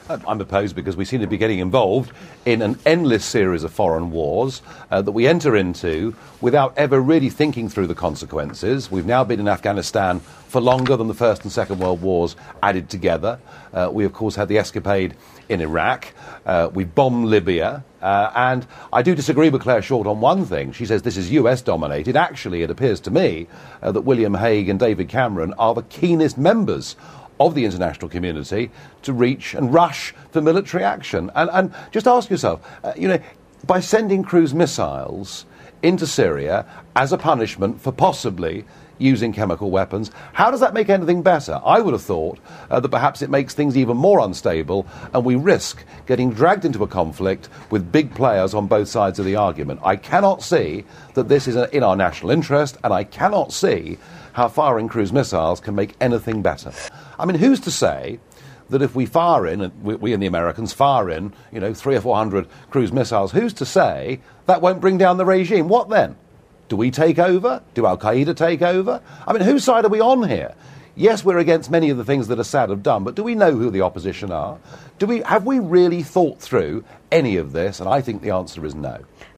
I'm opposed because we seem to be getting involved in an endless series of foreign wars that we enter into without ever really thinking through the consequences. We've now been in Afghanistan for longer than the First and Second World Wars added together. We, of course, had the escapade in Iraq. We bombed Libya. And I do disagree with Claire Short on one thing. She says this is US-dominated. Actually, it appears to me that William Hague and David Cameron are the keenest members of the international community to reach and rush for military action. And just ask yourself, by sending cruise missiles into Syria as a punishment for possibly using chemical weapons, how does that make anything better? I would have thought that perhaps it makes things even more unstable and we risk getting dragged into a conflict with big players on both sides of the argument. I cannot see that this is in our national interest, and I cannot see how firing cruise missiles can make anything better. I mean, who's to say that if we fire in, and we and the Americans fire in, 300 or 400 cruise missiles, who's to say that won't bring down the regime? What then? Do we take over? Do Al-Qaeda take over? I mean, whose side are we on here? Yes, we're against many of the things that Assad have done, but do we know who the opposition are? Have we really thought through any of this? And I think the answer is no.